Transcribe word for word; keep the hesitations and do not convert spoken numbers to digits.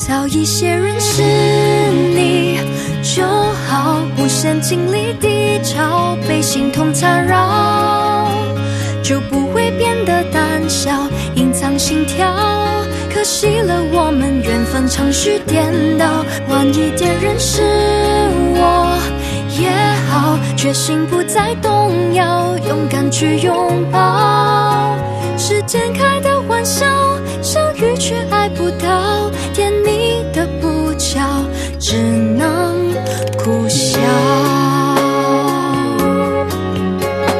早一些认识你就好，无限经历低潮，被心痛缠绕，就不会变得胆小，隐藏心跳。可惜了我们缘分长须颠倒，晚一点认识我也好，决心不再动摇，勇敢去拥抱。时间开的玩笑，相遇却爱不到。